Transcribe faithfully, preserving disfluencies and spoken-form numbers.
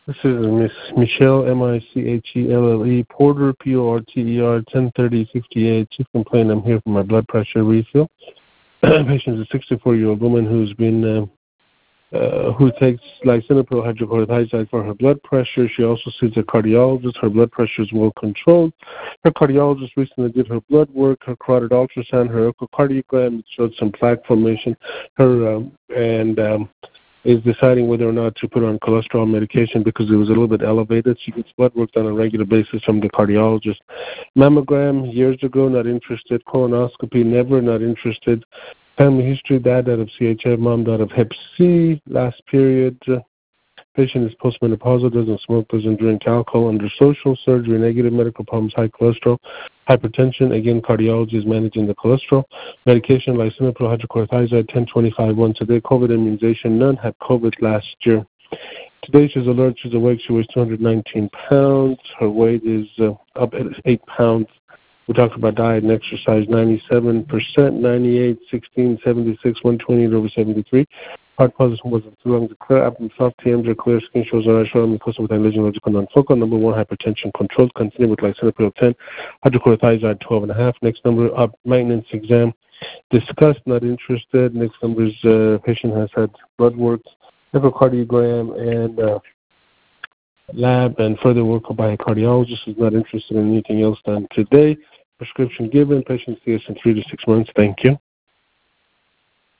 This is Miss Michelle, M I C H E L L E, Porter, P O R T E R, ten thirty sixty-eight. Chief complaint, I'm here for my blood pressure refill. Patient is a sixty-four-year-old woman who's been, uh, uh, who takes lisinopril hydrochlorothiazide for her blood pressure. She also sees a cardiologist. Her blood pressure is well controlled. Her cardiologist recently did her blood work, her carotid ultrasound, her echocardiogram. It showed some plaque formation. Her, um, and, um, is deciding whether or not to put her on cholesterol medication because it was a little bit elevated. She gets blood work on a regular basis from the cardiologist. Mammogram, years ago, not interested. Colonoscopy, never, not interested. Family history, dad died of C H F, mom died of hep C, last period. Patient is postmenopausal, doesn't smoke, doesn't drink alcohol, under social surgery, negative medical problems, high cholesterol, hypertension. Again, cardiology is managing the cholesterol. Medication, lisinopril hydrochlorothiazide, ten twenty-five once a day. COVID immunization, none. Had COVID last year. Today she's alert, she's awake, she weighs two hundred nineteen pounds. Her weight is uh, up at eight pounds. We talked about diet and exercise, ninety-seven percent, ninety-eight, sixteen, seventy-six, one twenty, over seventy-three. Heart position was two lungs are clear, abdomen soft, T Ms are clear, skin shows are short, mucosa with lesion logical non-focal. Number one, hypertension controlled, continue with lisinopril ten, hydrochlorothiazide twelve and a half. Next number up, maintenance exam, discussed, not interested. Next number is uh, patient has had blood work, echocardiogram, and uh, lab, and further work by a cardiologist. Is not interested in anything else done today. Prescription given, patient C S in three to six months. Thank you.